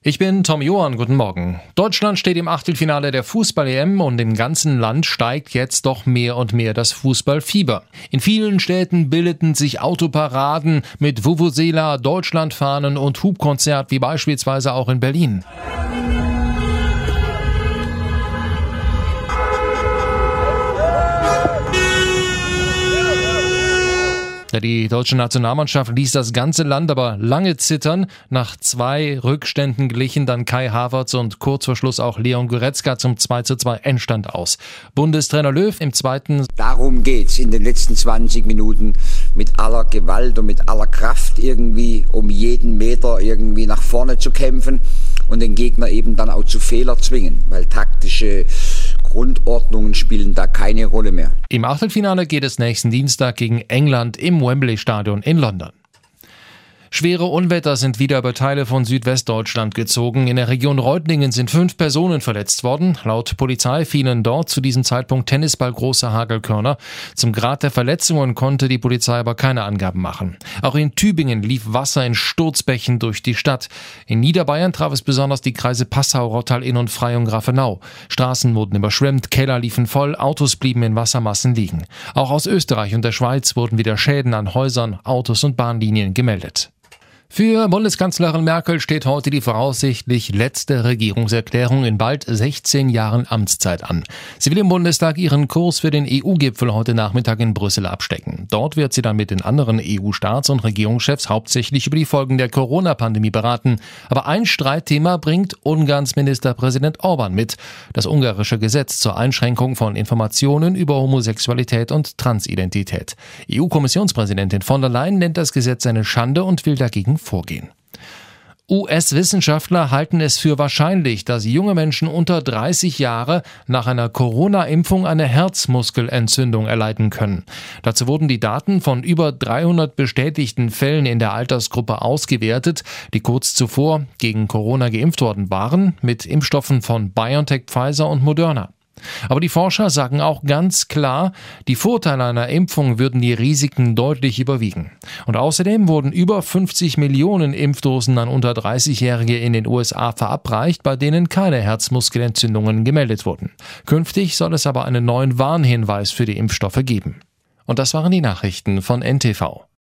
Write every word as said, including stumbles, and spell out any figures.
Ich bin Tom Johann, guten Morgen. Deutschland steht im Achtelfinale der Fußball-E M und im ganzen Land steigt jetzt doch mehr und mehr das Fußballfieber. In vielen Städten bildeten sich Autoparaden mit Vuvuzela, Deutschlandfahnen und Hubkonzert, wie beispielsweise auch in Berlin. Ja, die deutsche Nationalmannschaft ließ das ganze Land aber lange zittern. Nach zwei Rückständen glichen dann Kai Havertz und kurz vor Schluss auch Leon Goretzka zum zwei zu zwei Endstand aus. Bundestrainer Löw im zweiten. Darum geht's in den letzten zwanzig Minuten mit aller Gewalt und mit aller Kraft irgendwie um jeden Meter irgendwie nach vorne zu kämpfen und den Gegner eben dann auch zu Fehler zwingen, weil taktische Grundordnungen spielen da keine Rolle mehr. Im Achtelfinale geht es nächsten Dienstag gegen England im Wembley-Stadion in London. Schwere Unwetter sind wieder über Teile von Südwestdeutschland gezogen. In der Region Reutlingen sind fünf Personen verletzt worden. Laut Polizei fielen dort zu diesem Zeitpunkt tennisballgroße Hagelkörner. Zum Grad der Verletzungen konnte die Polizei aber keine Angaben machen. Auch in Tübingen lief Wasser in Sturzbächen durch die Stadt. In Niederbayern traf es besonders die Kreise Passau, Rottal-Inn und Freyung-Grafenau. Straßen wurden überschwemmt, Keller liefen voll, Autos blieben in Wassermassen liegen. Auch aus Österreich und der Schweiz wurden wieder Schäden an Häusern, Autos und Bahnlinien gemeldet. Für Bundeskanzlerin Merkel steht heute die voraussichtlich letzte Regierungserklärung in bald sechzehn Jahren Amtszeit an. Sie will im Bundestag ihren Kurs für den E U-Gipfel heute Nachmittag in Brüssel abstecken. Dort wird sie dann mit den anderen E U-Staats- und Regierungschefs hauptsächlich über die Folgen der Corona-Pandemie beraten. Aber ein Streitthema bringt Ungarns Ministerpräsident Orban mit: das ungarische Gesetz zur Einschränkung von Informationen über Homosexualität und Transidentität. E U-Kommissionspräsidentin von der Leyen nennt das Gesetz eine Schande und will dagegen vorgehen. U S-Wissenschaftler halten es für wahrscheinlich, dass junge Menschen unter dreißig Jahre nach einer Corona-Impfung eine Herzmuskelentzündung erleiden können. Dazu wurden die Daten von über dreihundert bestätigten Fällen in der Altersgruppe ausgewertet, die kurz zuvor gegen Corona geimpft worden waren, mit Impfstoffen von BioNTech, Pfizer und Moderna. Aber die Forscher sagen auch ganz klar, die Vorteile einer Impfung würden die Risiken deutlich überwiegen. Und außerdem wurden über fünfzig Millionen Impfdosen an unter dreißigjährige in den U S A verabreicht, bei denen keine Herzmuskelentzündungen gemeldet wurden. Künftig soll es aber einen neuen Warnhinweis für die Impfstoffe geben. Und das waren die Nachrichten von N T V.